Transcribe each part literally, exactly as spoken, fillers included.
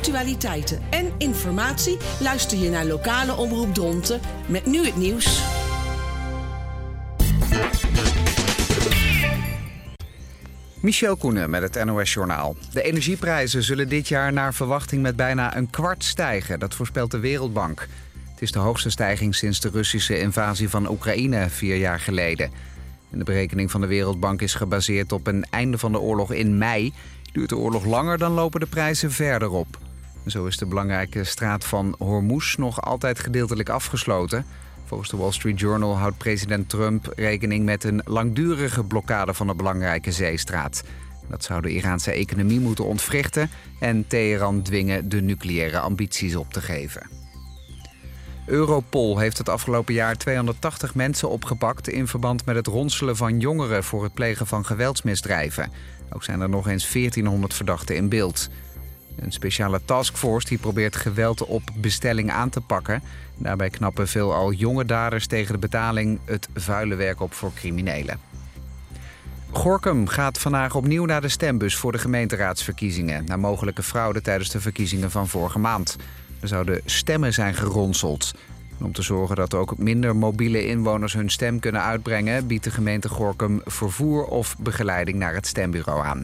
actualiteiten en informatie luister je naar lokale omroep Dronten met nu het nieuws. Michel Koenen met het N O S-journaal. De energieprijzen zullen dit jaar naar verwachting met bijna een kwart stijgen. Dat voorspelt de Wereldbank. Het is de hoogste stijging sinds de Russische invasie van Oekraïne vier jaar geleden. En de berekening van de Wereldbank is gebaseerd op een einde van de oorlog in mei. Duurt de oorlog langer, dan lopen de prijzen verder op. En zo is de belangrijke straat van Hormuz nog altijd gedeeltelijk afgesloten. Volgens de Wall Street Journal houdt president Trump rekening met een langdurige blokkade van de belangrijke zeestraat. Dat zou de Iraanse economie moeten ontwrichten en Teheran dwingen de nucleaire ambities op te geven. Europol heeft het afgelopen jaar tweehonderdtachtig mensen opgepakt in verband met het ronselen van jongeren voor het plegen van geweldsmisdrijven. Ook zijn er nog eens veertienhonderd verdachten in beeld. Een speciale taskforce die probeert geweld op bestelling aan te pakken. Daarbij knappen veelal jonge daders tegen de betaling het vuile werk op voor criminelen. Gorinchem gaat vandaag opnieuw naar de stembus voor de gemeenteraadsverkiezingen, na mogelijke fraude tijdens de verkiezingen van vorige maand. Er zouden stemmen zijn geronseld. En om te zorgen dat ook minder mobiele inwoners hun stem kunnen uitbrengen, biedt de gemeente Gorinchem vervoer of begeleiding naar het stembureau aan.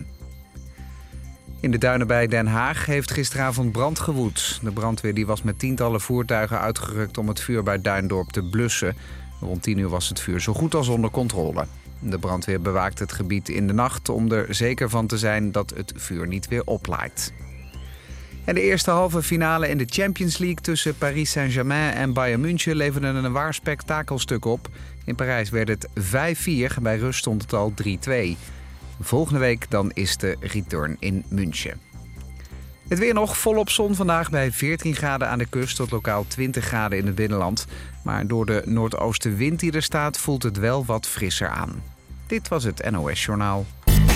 In de duinen bij Den Haag heeft gisteravond brand gewoed. De brandweer die was met tientallen voertuigen uitgerukt om het vuur bij Duindorp te blussen. Rond tien uur was het vuur zo goed als onder controle. De brandweer bewaakt het gebied in de nacht om er zeker van te zijn dat het vuur niet weer oplaait. En de eerste halve finale in de Champions League tussen Paris Saint-Germain en Bayern München leverde een waar spektakelstuk op. In Parijs werd het vijf vier, bij rust stond het al drie twee. Volgende week dan is de return in München. Het weer nog volop zon vandaag bij veertien graden aan de kust tot lokaal twintig graden in het binnenland. Maar door de noordoostenwind die er staat voelt het wel wat frisser aan. Dit was het N O S-journaal.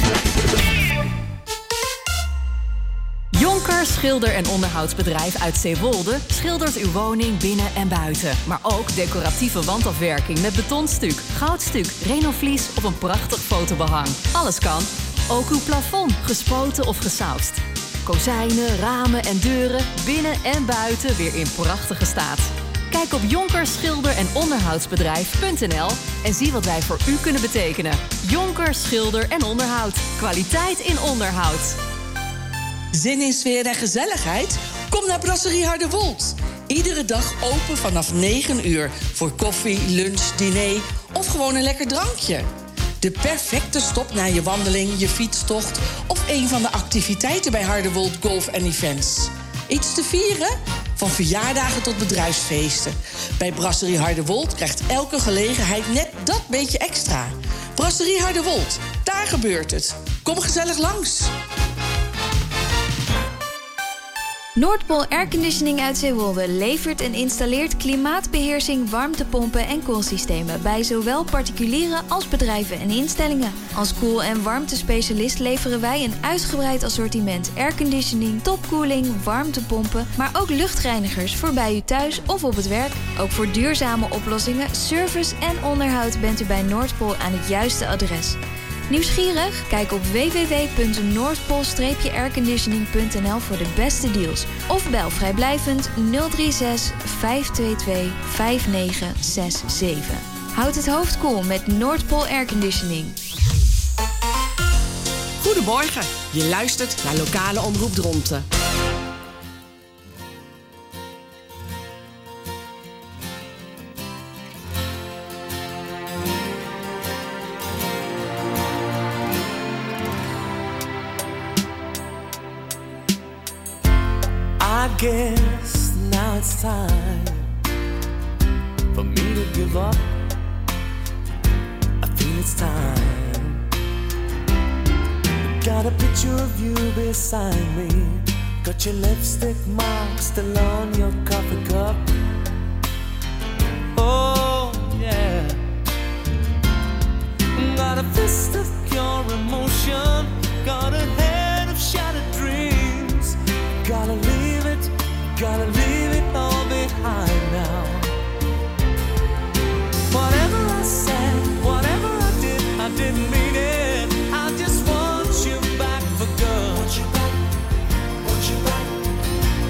Jonker Schilder- en Onderhoudsbedrijf uit Zeewolde schildert uw woning binnen en buiten. Maar ook decoratieve wandafwerking met betonstuk, goudstuk, renovlies of een prachtig fotobehang. Alles kan. Ook uw plafond, gespoten of gesausd. Kozijnen, ramen en deuren, binnen en buiten weer in prachtige staat. Kijk op jonker schilder en onderhoudsbedrijf punt n l en zie wat wij voor u kunnen betekenen. Jonker Schilder en Onderhoud. Kwaliteit in onderhoud. Zin in sfeer en gezelligheid? Kom naar Brasserie Harderwold. Iedere dag open vanaf negen uur voor koffie, lunch, diner of gewoon een lekker drankje. De perfecte stop na je wandeling, je fietstocht of een van de activiteiten bij Harderwold Golf en Events. Iets te vieren? Van verjaardagen tot bedrijfsfeesten. Bij Brasserie Harderwold krijgt elke gelegenheid net dat beetje extra. Brasserie Harderwold, daar gebeurt het. Kom gezellig langs. Noordpool Airconditioning uit Zeewolde levert en installeert klimaatbeheersing, warmtepompen en koelsystemen bij zowel particulieren als bedrijven en instellingen. Als koel- en warmtespecialist leveren wij een uitgebreid assortiment airconditioning, topkoeling, warmtepompen, maar ook luchtreinigers voor bij u thuis of op het werk. Ook voor duurzame oplossingen, service en onderhoud bent u bij Noordpool aan het juiste adres. Nieuwsgierig? Kijk op w w w punt noordpool airconditioning punt n l voor de beste deals. Of bel vrijblijvend nul drie zes vijf twee twee vijf negen zes zeven. Houd het hoofd koel met Noordpool Airconditioning. Goedemorgen, je luistert naar lokale omroep Dronten. I guess now it's time for me to give up. I feel it's time. Got a picture of you beside me. Got your lipstick mark still on your coffee cup. Oh yeah. Got a fist of pure emotion. Got a head of shattered dreams. Gotta leave it, gotta leave it all behind now. Whatever I said, whatever I did, I didn't mean it. I just want you back for good. Want you back, want you back,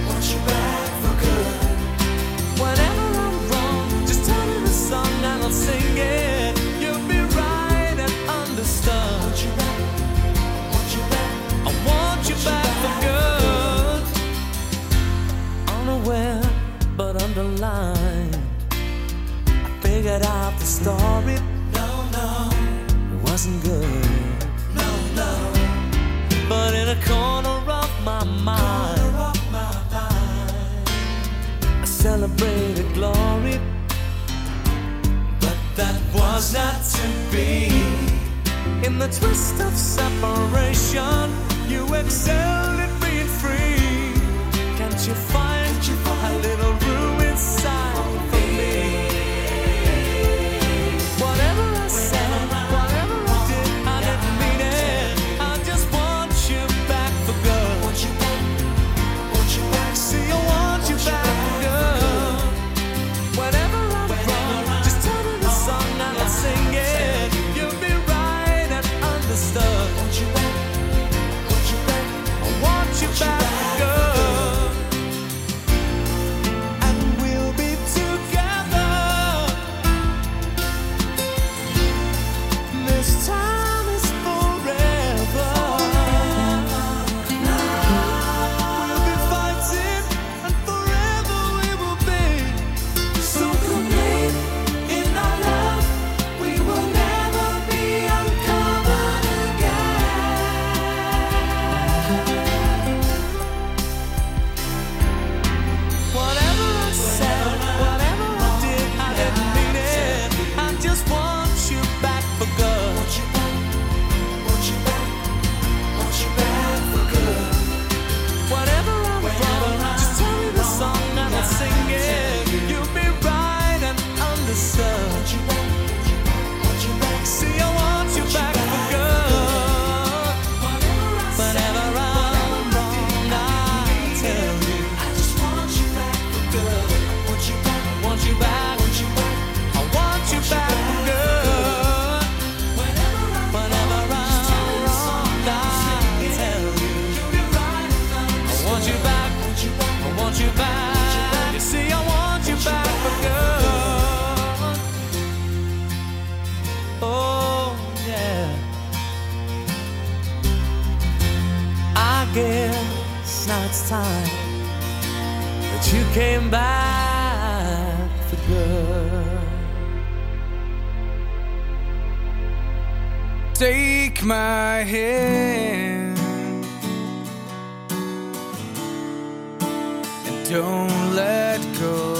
story. No, no, it wasn't good. No, no. But in a corner of my mind, of my mind, I celebrated glory. But that was not to be. In the twist of separation, you excelled at being free. Can't you find a little room inside for me? Whatever I said, whatever I did, I didn't mean it. I just want you back for good. Want you back, want you back. See, I want you back for good. Whenever I'm wrong, just tell me the song and I'll sing it. You'll be right and understood. Want you back, want you back. I want you back for good. Time that you came back for good. Take my hand and don't let go.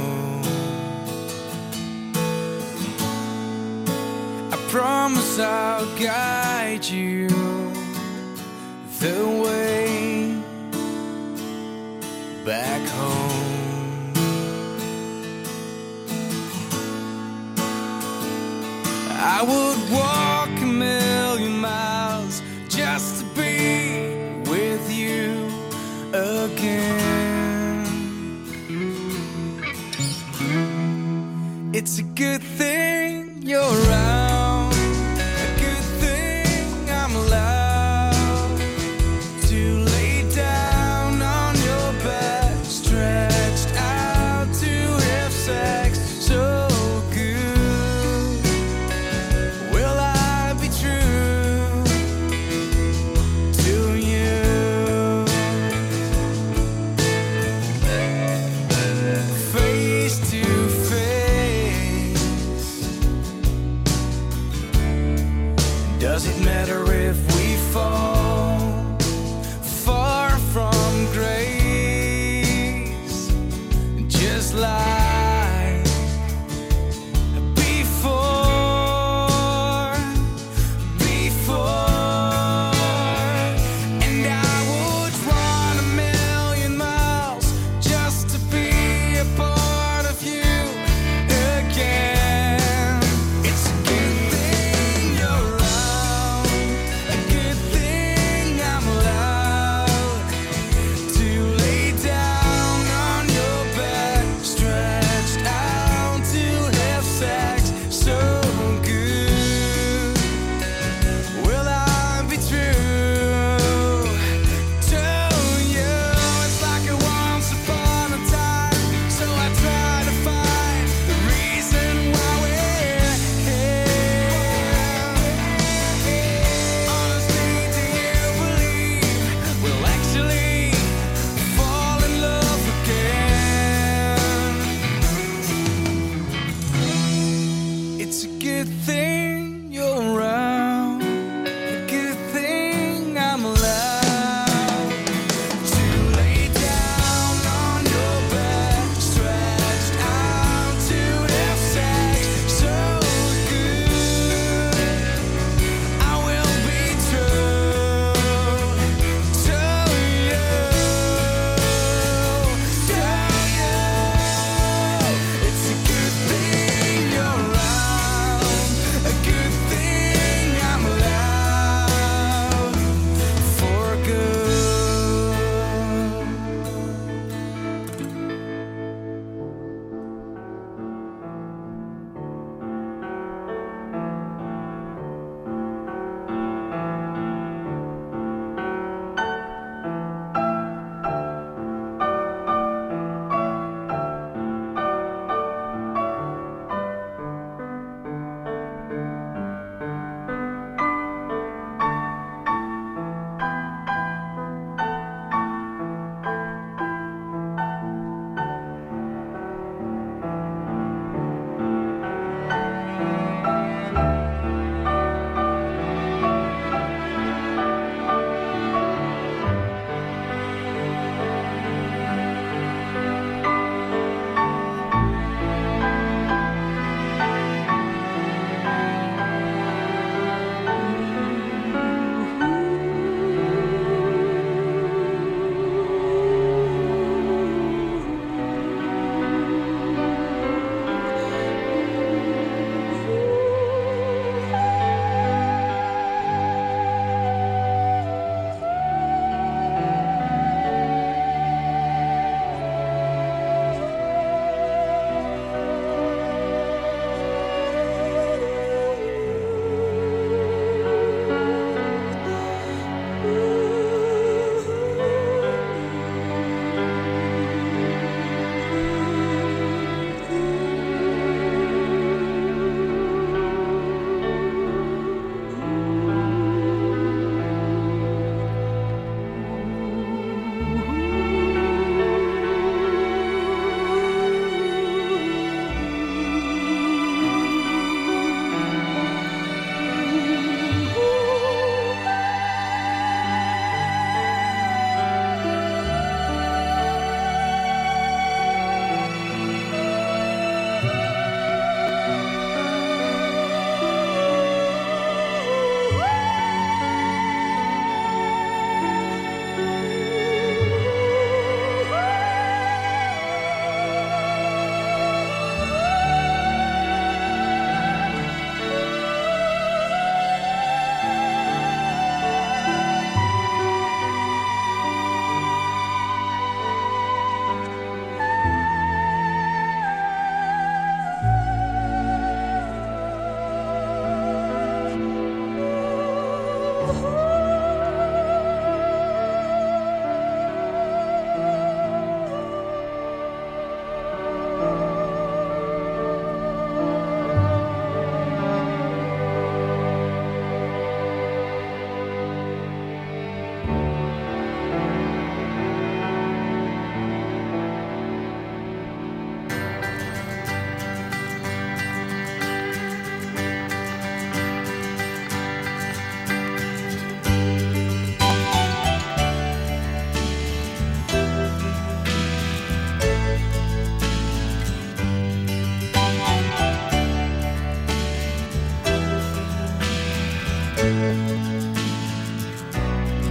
I promise I'll guide you the way back home. I would walk a million miles just to be with you again. It's a good thing you're around, a good thing I'm alive to lay down on your back, stretched out to have sex so good. Will I be true to you? Face to face,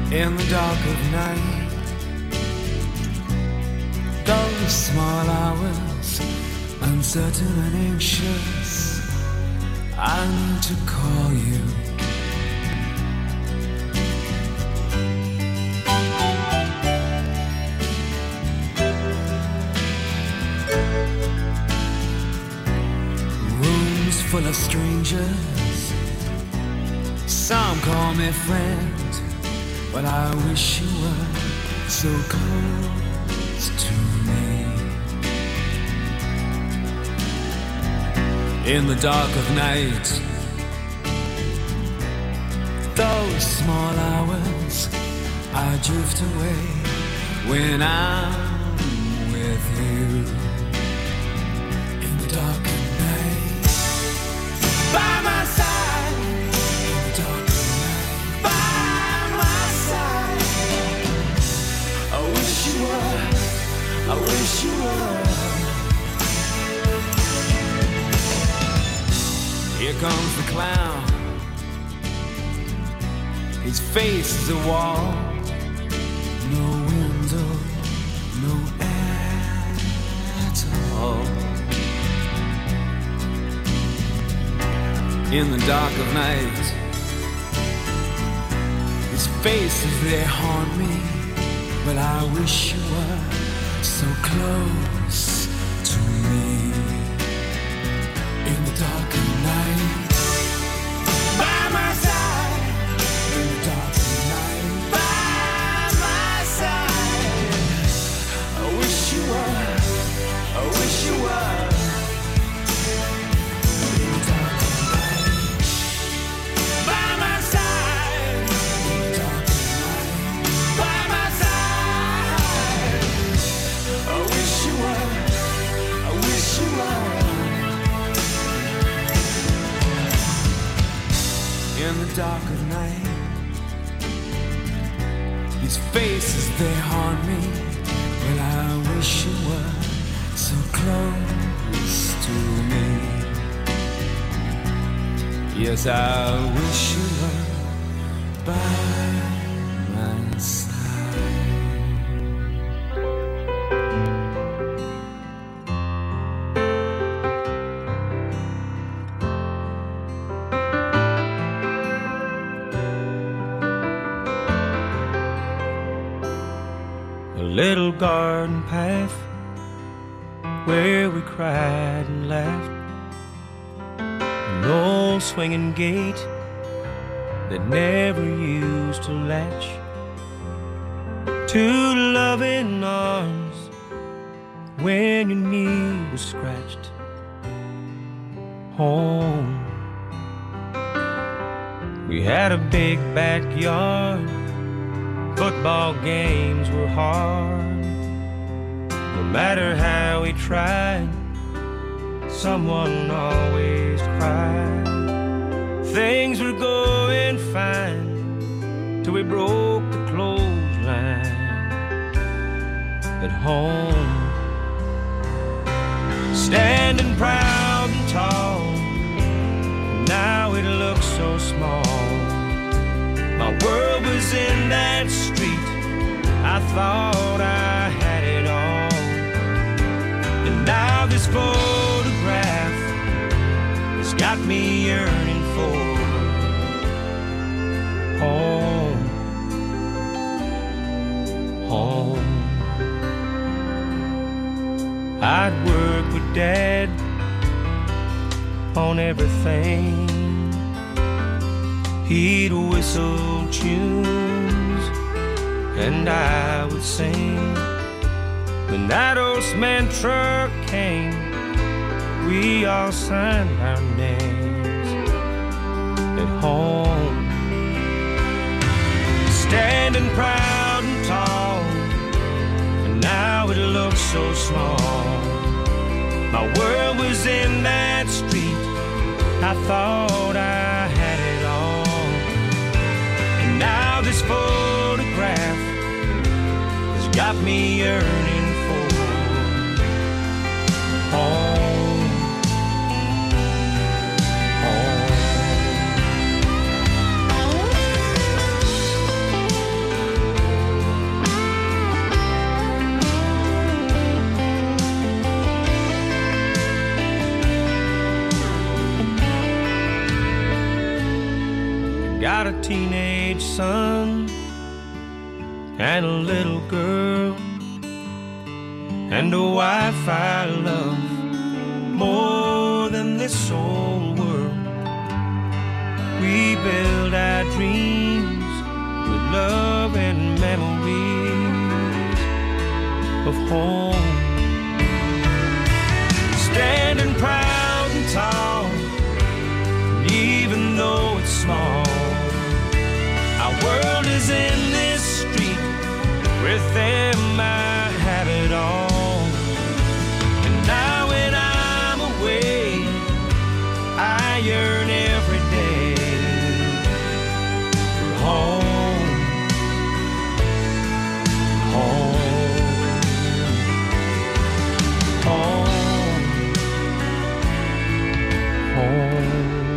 in the dark of night. Those small hours, uncertain and anxious, I need to call you. Rooms full of strangers, some call me friend, but I wish you were so close to me. In the dark of night, those small hours, I drift away when I'm with you. In the dark of night, by my side. In the dark of night, by my side. I wish you were, I wish you were. Here comes the clown. His face is a wall. No window, no air at all. In the dark of night, his face is there haunt me, but I wish you were so close to me. In the dark of night, by my side. In the dark of night, by my side. I wish you were, I wish you were. In the dark of night, by my side. In the dark of night, by my side. I wish you were, I wish you were. In the dark of night, his face is there haunt me, but I wish you were so close to me. Yes, I wish you were by my side. Little garden path where we cried and laughed, an old swinging gate that never used to latch, two loving arms when your knee was scratched. Home, we had a big backyard. Football games were hard. No matter how we tried, someone always cried. Things were going fine till we broke the clothesline at home. Standing proud and tall, now it looks so small. My world was in that street, I thought I had it all. And now this photograph has got me yearning for home, home. I'd work with Dad on everything. He'd whistle tunes and I would sing. When that old cement truck came, we all signed our names at home. Standing proud and tall, and now it looks so small. My world was in that street, I thought I had it all. Now this photograph has got me yearning for home, home. teenage son and a little girl and a wife I love more than this whole world. We build our dreams with love and memories of home. Standing proud and tall, even though it's small, our world is in this street. With them I have it all. And now when I'm away, I yearn every day for home, home, home, home.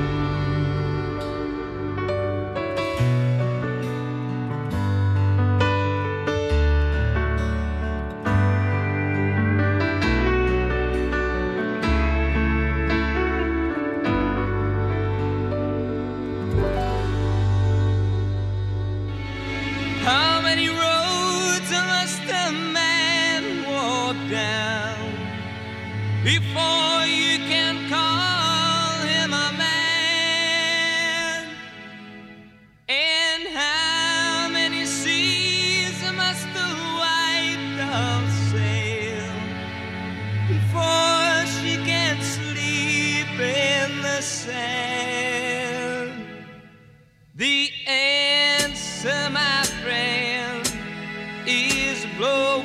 Before you can call him a man, and how many seas must the white dove sail before she can sleep in the sand? The answer, my friend, is blowing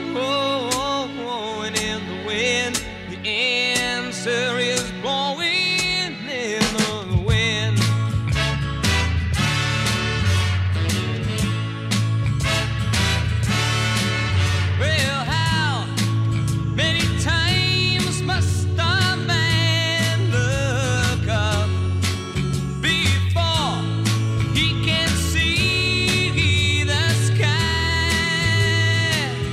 in the wind. The answer is blowing in the wind. Well, how many times must a man look up before he can see the sky?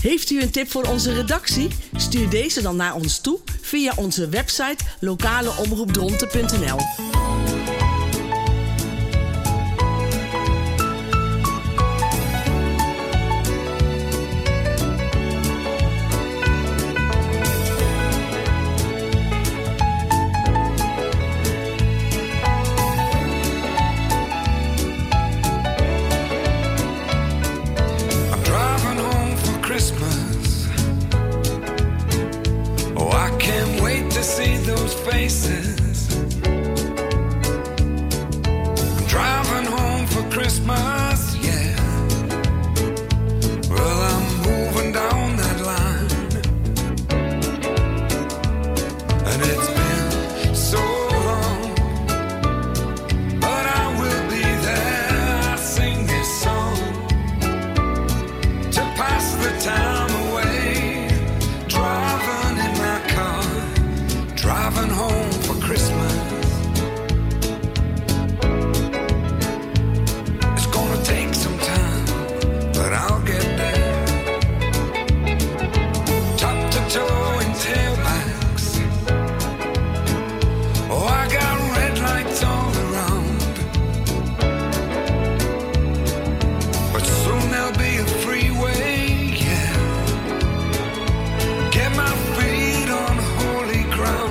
Heeft u een tip voor onze redactie? Stuur deze dan naar ons toe via onze website lokaleomroepdronten punt n l. Faces. I'm driving home for Christmas, yeah. Well, I'm moving down that line, and it's been so long, but I will be there. I sing this song to pass the time away, driving in my car, driving home for Christmas. It's gonna take some time, but I'll get there. Top to toe in tailbacks. Oh, I got red lights all around, but soon there'll be a freeway, yeah. Get my feet on holy ground.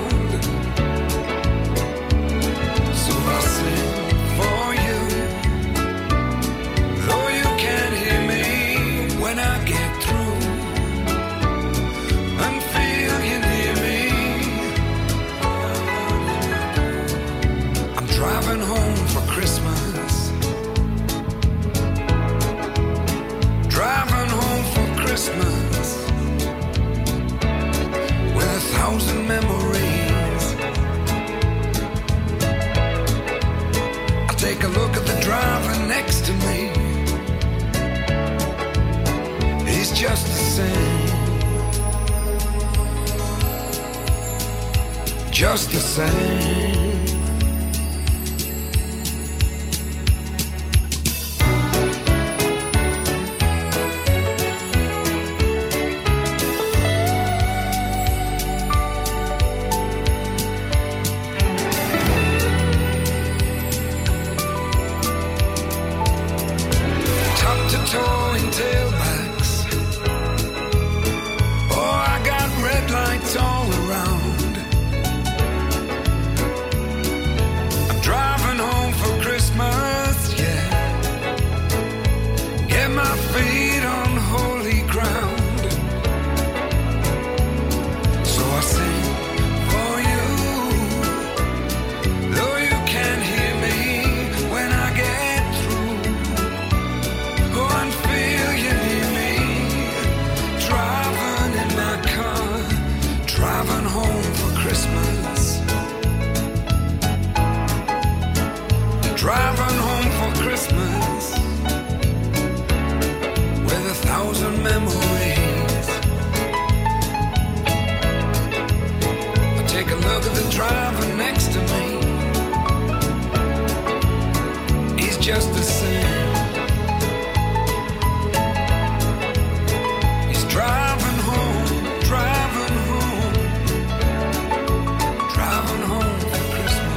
Driving home for Christmas. Driving home for Christmas with a thousand memories. I take a look at the driver next to me. He's just the same. Just the same. All around. I'm driving home for Christmas, yeah. Get my feet on holy ground. So I sing for you, though you can't hear me when I get through. Go and feel you near me, driving in my car, driving home for Christmas. Driving home for Christmas with a thousand memories. I take a look at the driver next to me. He's just the same. He's driving home, driving home, driving home for Christmas.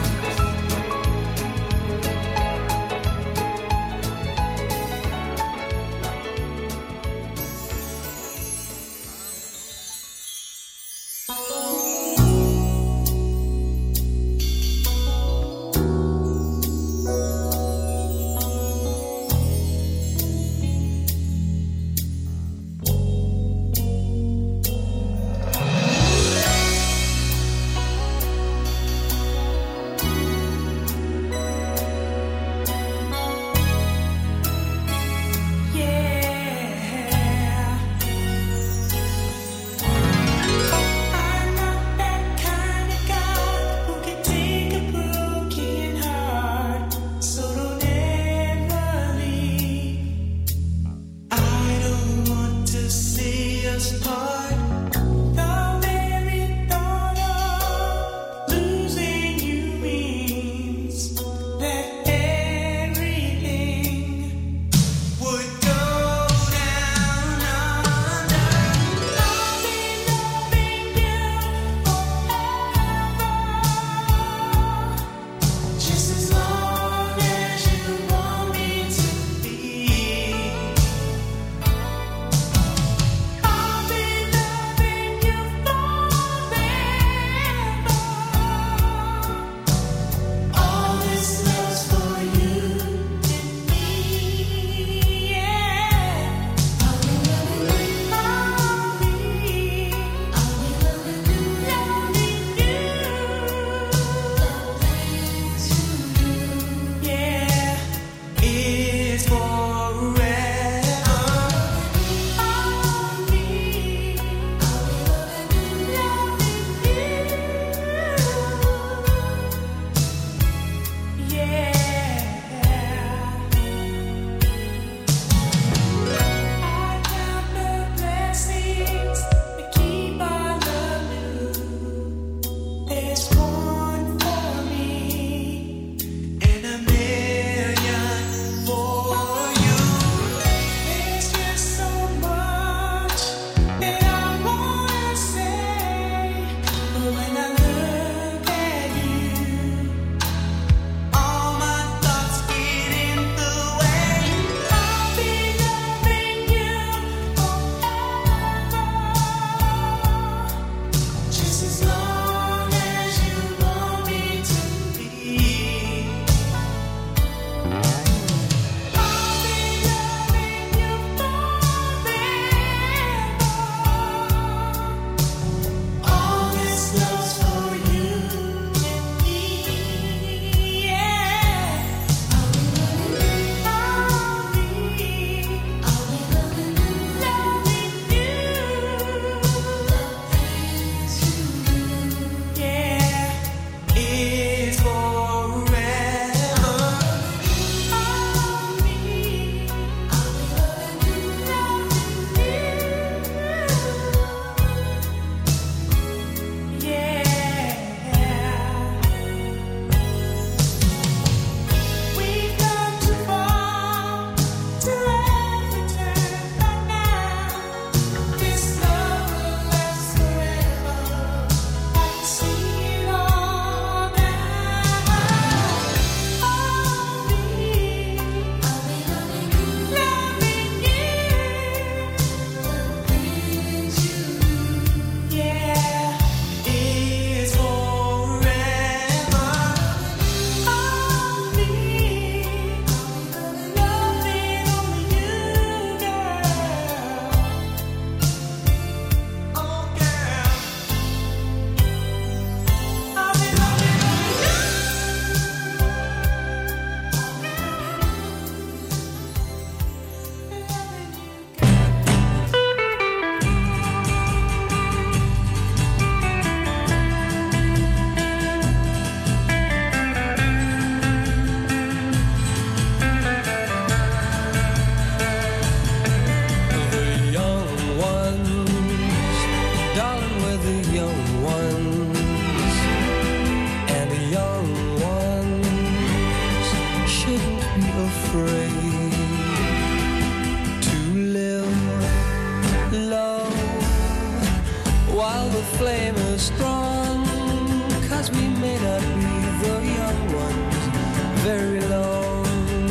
be afraid to live low while the flame is strong, 'cause we may not be the young ones very long.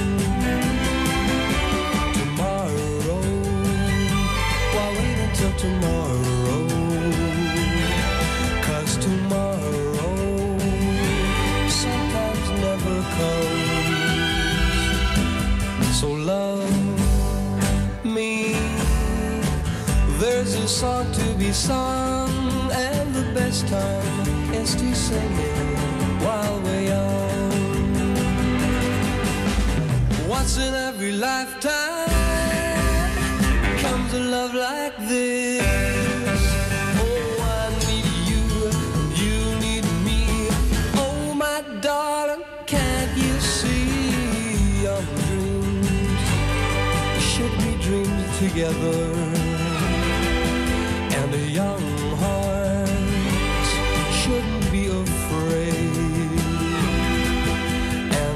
Tomorrow, why wait until tomorrow? 'Cause tomorrow sometimes never comes. So love me, there's a song to be sung, and the best time is to sing it while we're young. Once in every lifetime comes a love like this. Oh, I need you, you need me. Oh, my darling, can't you see our dreams should be dreams together? And a young heart shouldn't be afraid. And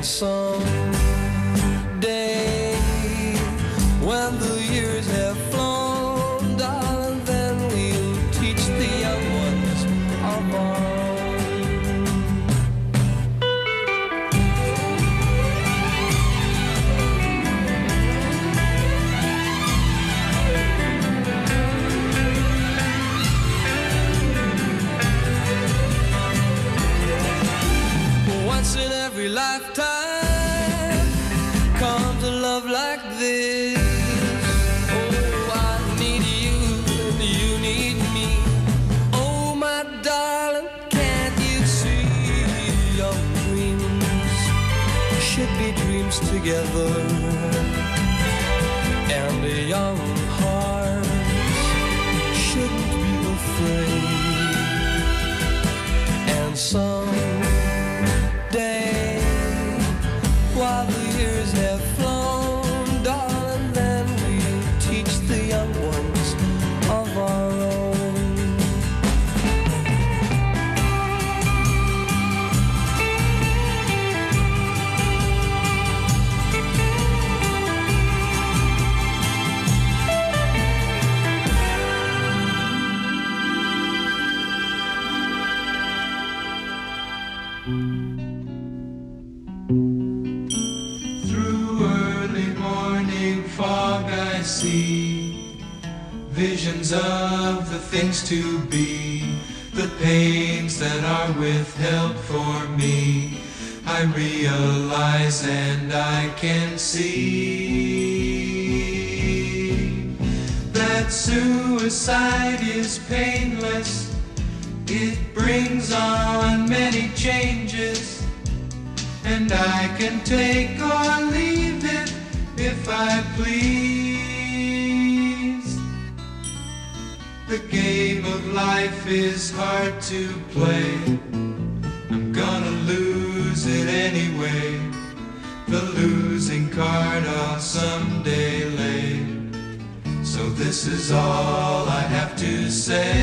someday, when the years have flown, darling, then we'll teach the young ones of our once in every lifetime comes a love like this. Oh, I need you and you need me. Oh, my darling, can't you see your dreams should be dreams together? And the young hearts shouldn't be afraid. And some day, while the years have flown, darling, then we'll teach the young ones of our own. Fog I see visions of the things to be, the pains that are withheld for me. I realize and I can see that suicide is painless. It brings on many changes, and I can take or leave it if I please. The game of life is hard to play. I'm gonna lose it anyway. The losing card I'll someday lay. So this is all I have to say.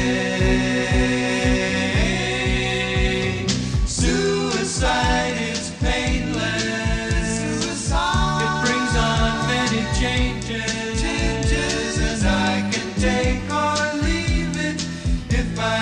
Suicide is painless. Changes, changes, and I can take or leave it if I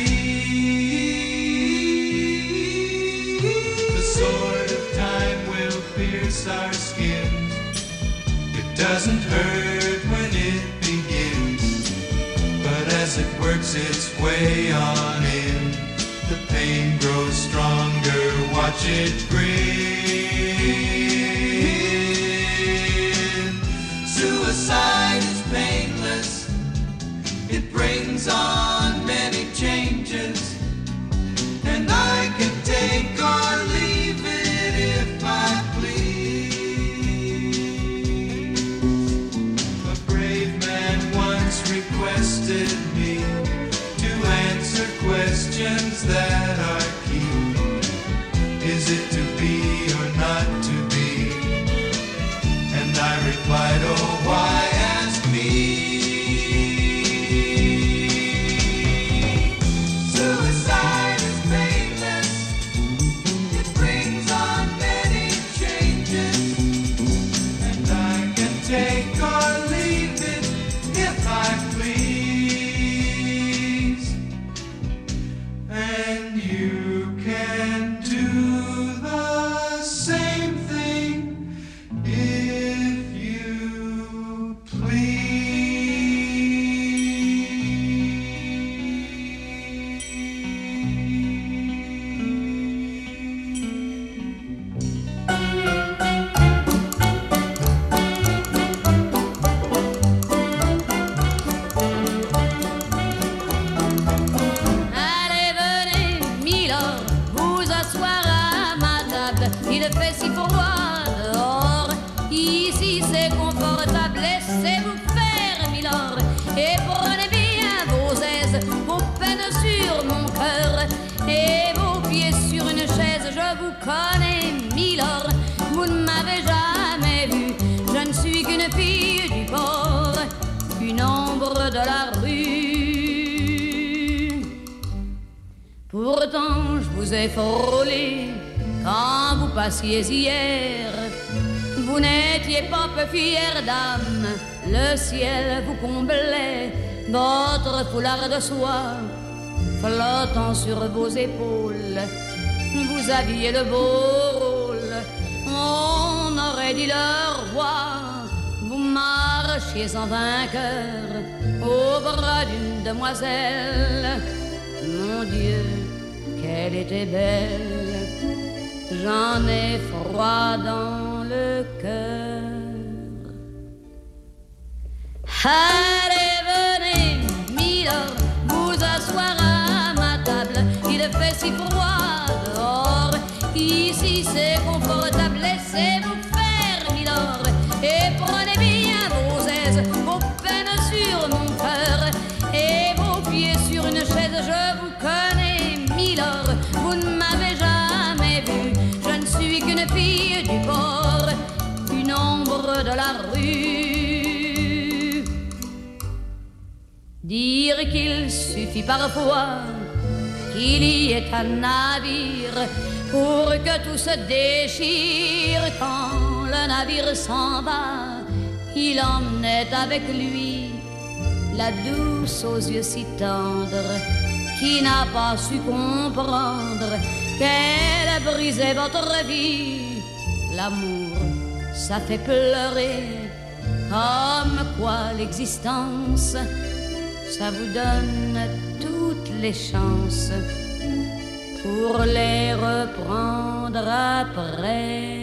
please. The sword of time will pierce our skin. It doesn't hurt when it begins, but as it works its way on in, the pain grows stronger. Watch it grin. Suicide is painless. It brings on many changes, and I can take or leave it if I please. A brave man once requested me to answer questions that are key. Is it to be or not to be? And I replied, oh, why ask me? Suicide is painless. It brings on many changes, vous ai frôlé quand vous passiez hier. Vous n'étiez pas peu fière d'âme, le ciel vous comblait, votre foulard de soie flottant sur vos épaules. Vous aviez le beau rôle, on aurait dit le roi. Vous marchiez en vainqueur au bras d'une demoiselle. Mon Dieu, qu'elle était belle, j'en ai froid dans le cœur. Allez, venez, milord, vous asseoir à ma table. Il fait si froid dehors, ici c'est confortable. Laissez-vous faire, milord, et prenez bien vos aises, vos peines sur mon cœur et vos pieds sur une chaise. Je vous connais, milord, vous ne m'avez jamais vu. Je ne suis qu'une fille du port, une ombre de la rue. Dire qu'il suffit parfois qu'il y ait un navire pour que tout se déchire. Quand le navire s'en va, il emmenait avec lui la douce aux yeux si tendres, qui n'a pas su comprendre qu'elle brisait votre vie. L'amour, ça fait pleurer, comme quoi l'existence, ça vous donne toutes les chances pour les reprendre après.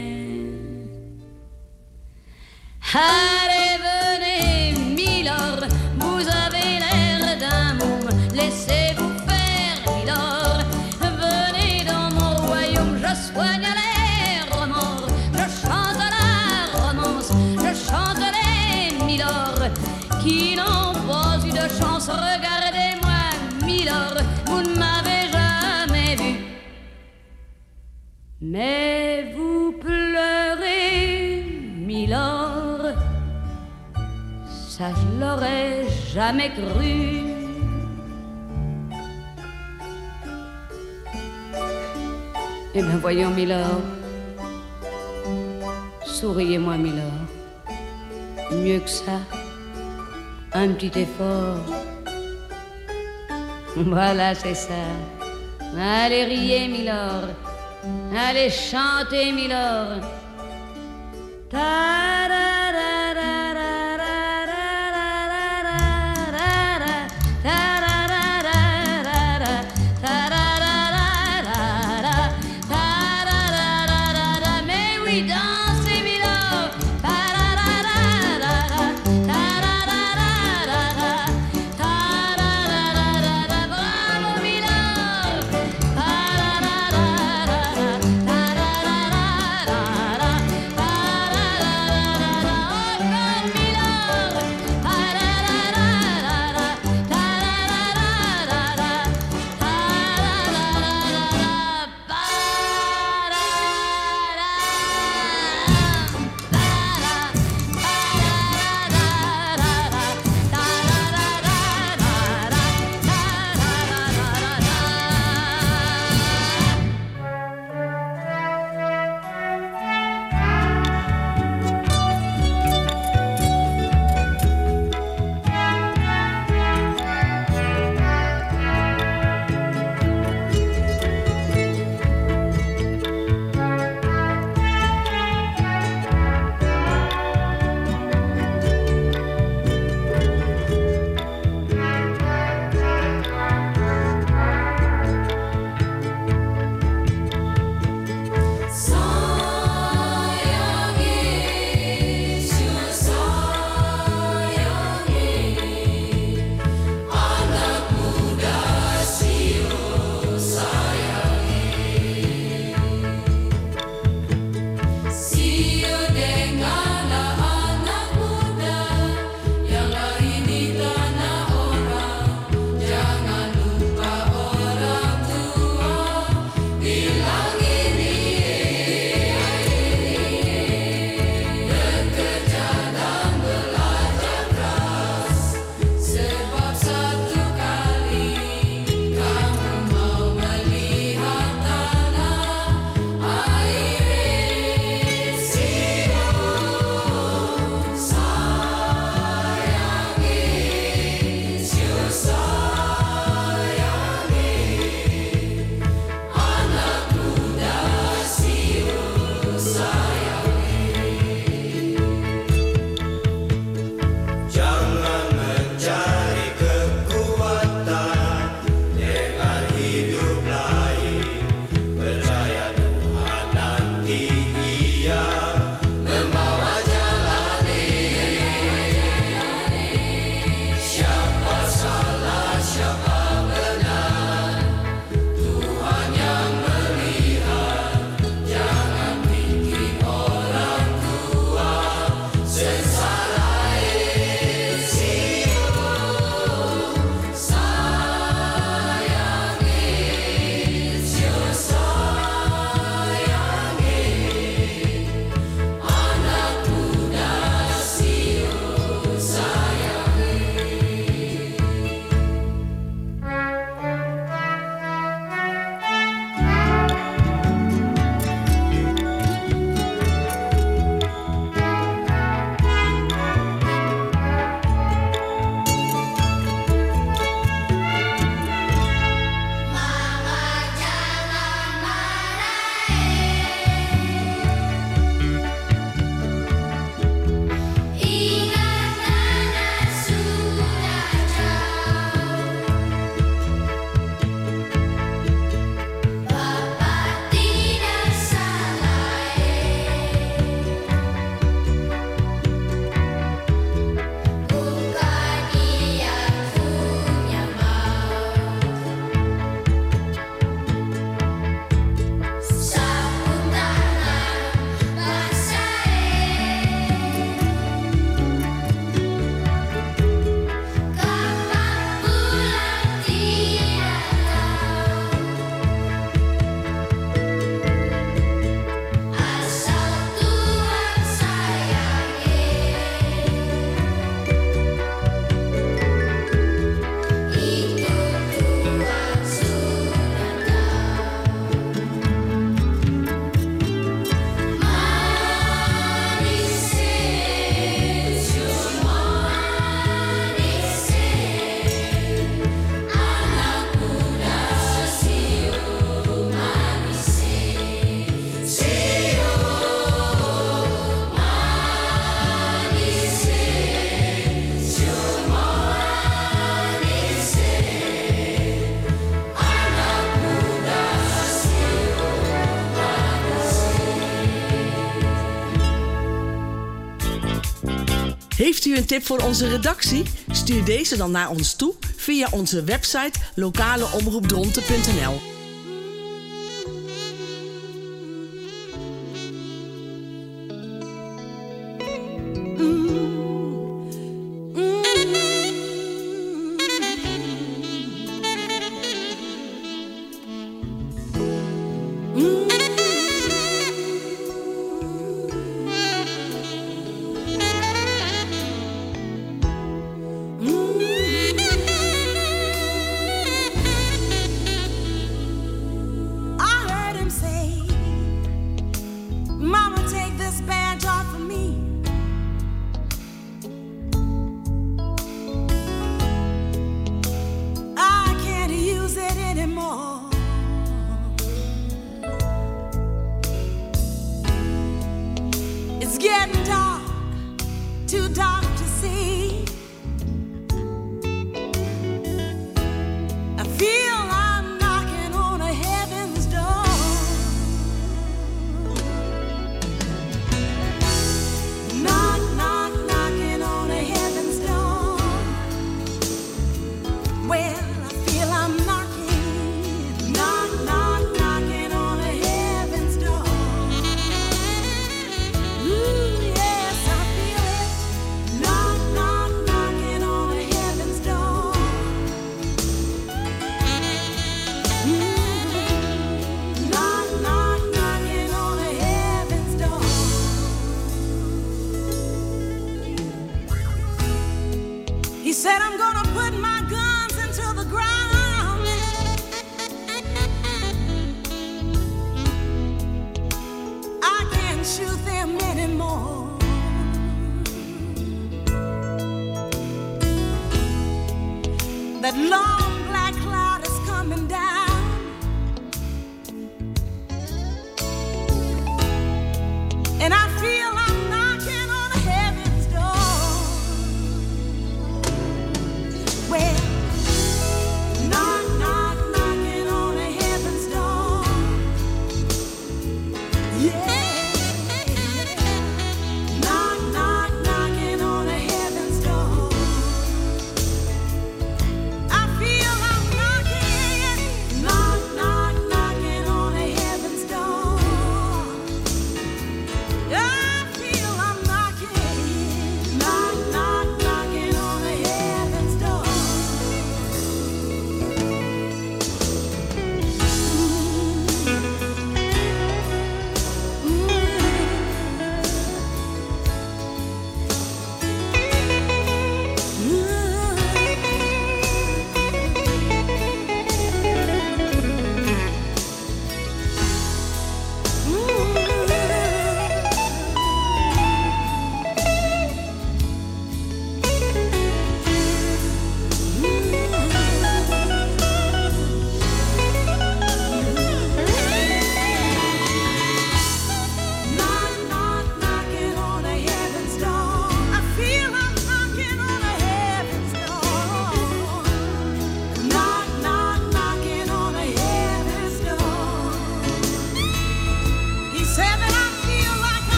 Allez, venez, milord, vous avez l'air d'un môme, laissez-vous faire, milord. Venez dans mon royaume, je soigne les remords, je chante la romance, je chante les milords qui n'ont pas eu de chance. Regardez-moi, milord, vous ne m'avez jamais vu, mais vous pleurez, milord. Ça, je l'aurais jamais cru. Eh bien, voyons, milord, souriez-moi, milord. Mieux que ça, un petit effort. Voilà, c'est ça. Allez, riez, milord. Allez, chantez, milord. Mais oui, dansez, milord. Bravo, milord. Heeft u een tip voor onze redactie? Stuur deze dan naar ons toe via onze website lokale omroep dronten punt n l.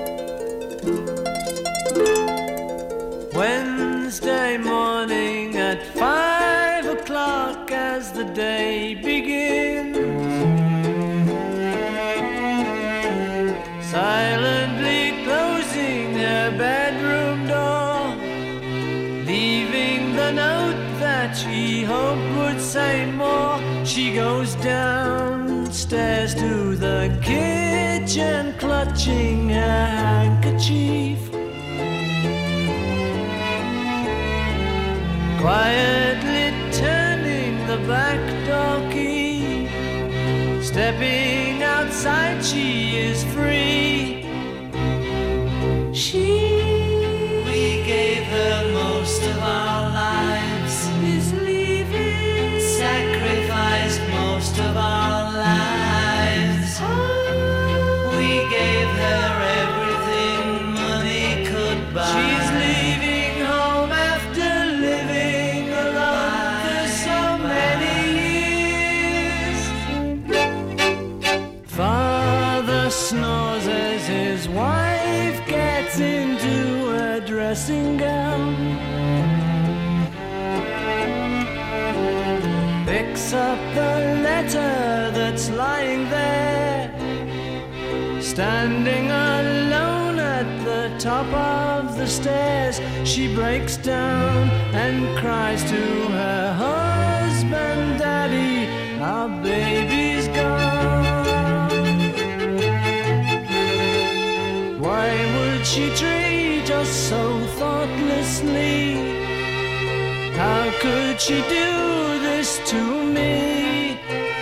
Wednesday morning at five o'clock as the day begins. Silently closing her bedroom door, leaving the note that she hoped would say more. She goes downstairs to the kitchen, clutching her handkerchief, quietly turning the back door key. Stepping outside, she is free. She, we gave her most of our lives, is leaving. Sacrificed most of our lives. We gave her everything money could buy. She's leaving home after living alone for so many years. Father snores as his wife gets into a dressing gown, picks up the letter that's lying there, standing alone at the top of the stairs. She breaks down and cries to her husband, Daddy, our baby's gone. Why would she treat us so thoughtlessly? How could she do this to me?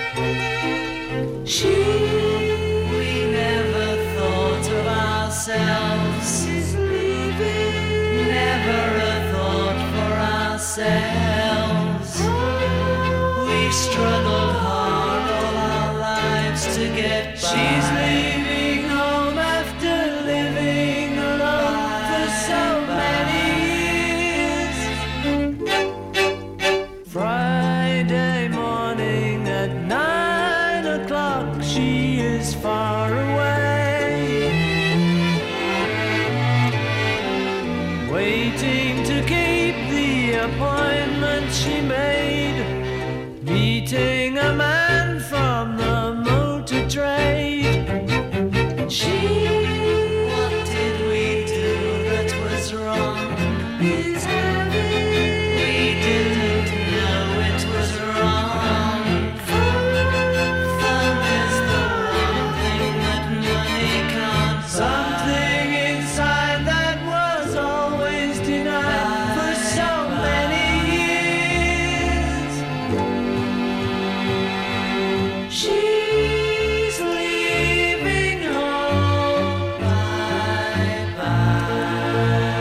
She, we never thought of ourselves, is leaving. Never a thought for ourselves. We struggled hard all our lives to get by. She's leaving home after living alone for so many years. Friday morning at nine o'clock, she is far away, waiting to keep the appointment she made, meeting a man from the motor trade. She, what did we do that was wrong? Is having, we didn't know it was wrong. Fun is the one thing that money can't buy. Something inside that was always denied for so many years. She's leaving home, bye bye.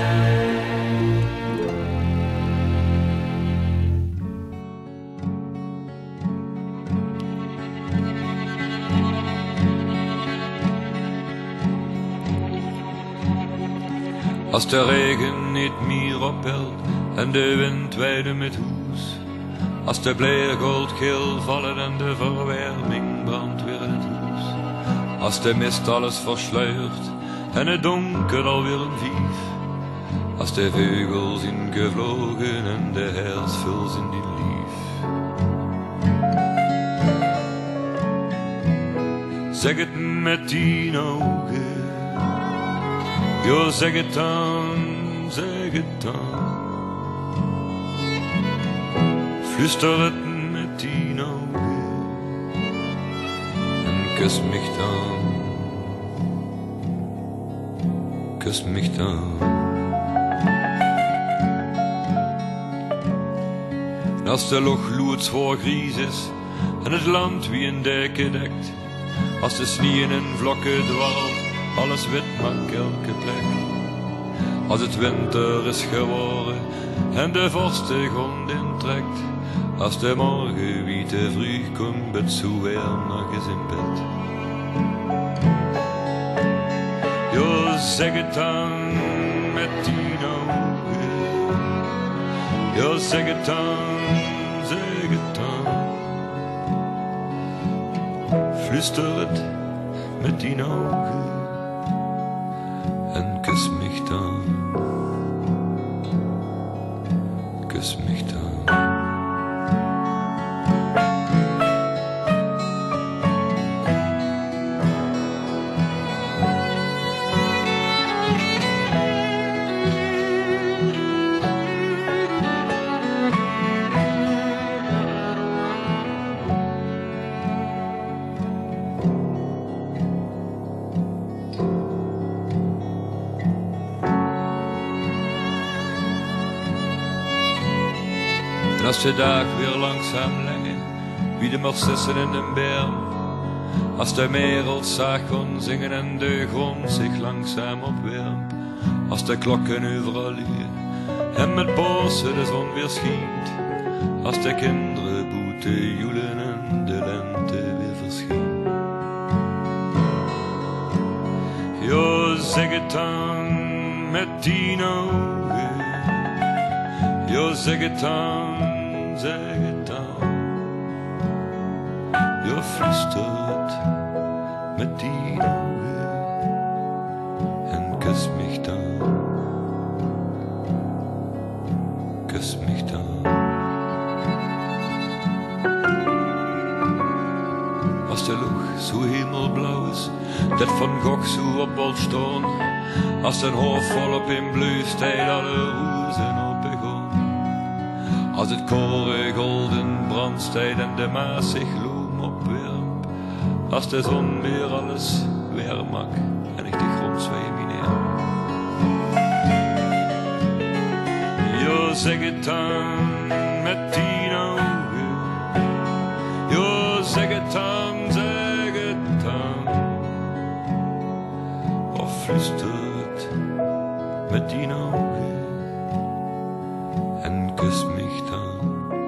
Als de regen niet meer ophelt en de wind weide met hoes, als de bleergold geel vallen en de verwarming brandt weer in het huis, als de mist alles versluiert en het donker alweer een vief, als de vogels ingevlogen en de hersvils in die lief. Zeg het met tien ogen, jo, zeg het dan, zeg het dan. Fluister het met tien ogen en kus mich dan, kus mich dan. En als de lucht loeidsvoor gries is en het land wie een deken dekt, als de sneeuw in vlokken dwarrelt, alles wit maakt elke plek. Als het winter is geworden en de vorst de grond intrekt, als de morgen wie te vroeg komt, bet zo weer nog eens in bed. Jo, zeg het dan met tien ogen, jo, zeg het dan, zeg het dan. Fluister het met tien ogen en kus mich dan, kus mich dan. En als de dag weer langzaam leggen, wie de narcissen in de berm, als de merel zaag kon zingen en de grond zich langzaam opwermt, als de klokken overal luien en met boze de zon weer schijnt, als de kinderen boete joelen en de lente weer verschijnt. Jo, zeg het dan met tien ogen, jo, zeg het dan, zeg het dan, jo, flüstert met tien ogen en kus mich dan, kus mich dan. Als de lucht zo hemelblauw is, dat van Gogh zo op wil staan, als een hoofd volop in blauw staat alle rozen op begon, als het koren golden brand staat en de maas zich loom opwerpt, als de zon weer alles weer maakt en ik de grond zweem neer. Jo, zeg het dan met tien ogen, jo, zeg het dan, zeg het dan, of flüstert met tien ogen en kus mich dan.